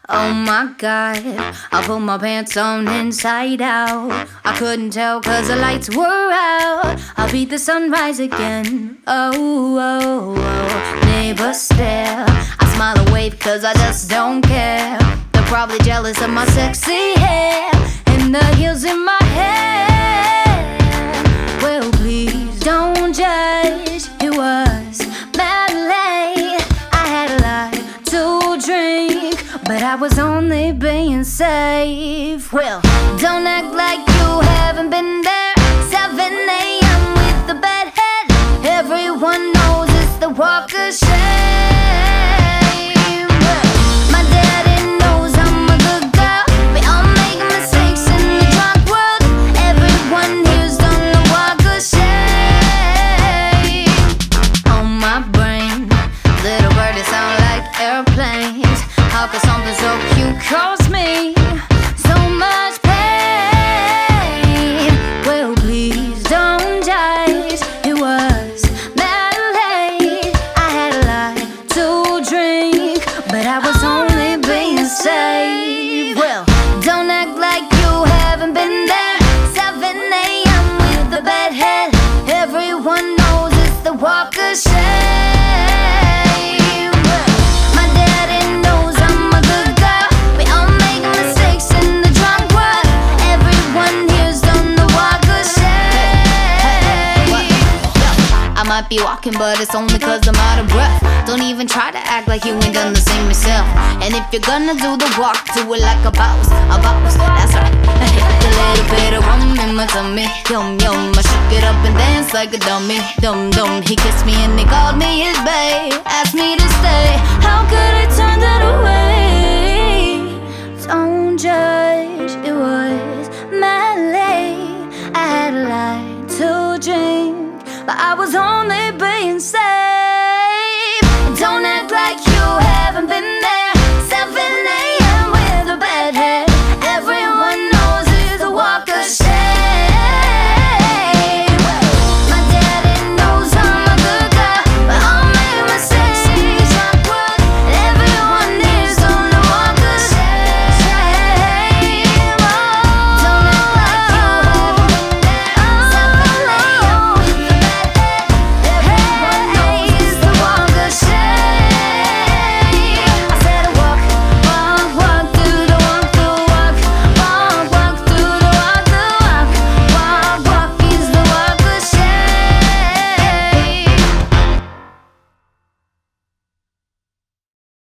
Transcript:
Oh my God, I put my pants on inside out. I couldn't tell cause the lights were out. I'll beat the sunrise again. Oh. Neighbors stare, I smile and wave cause I just don't care. They're probably jealous of my sexy hair and the heels in my hair. Well, please don't judge, it was mad late. I had a lot to drink, but I was only being safe. Well, don't act like you haven't been there. 7 a.m. with the bedhead. Everyone knows it's the walk of shame. My daddy knows I'm a good girl. We all make mistakes in the drunk world. Everyone here's done the walk of shame. On my brain, little birdies sound like airplanes. How could something so cute cause me so much pain? Well, please don't judge, it was mad late. I had a lot to drink, but I was only being safe. Well, don't act like you haven't been there. 7 a.m. with the bedhead. Everyone knows it's the walk of shame. I might be walking, but it's only cause I'm out of breath. Don't even try to act like you ain't done the same yourself. And if you're gonna do the walk, do it like a boss, that's right. A little bit of rum in my tummy, yum yum. I shook it up and dance like a dummy, dum dum. He kissed me and he called me his babe, asked me to stay. How could I turn that away?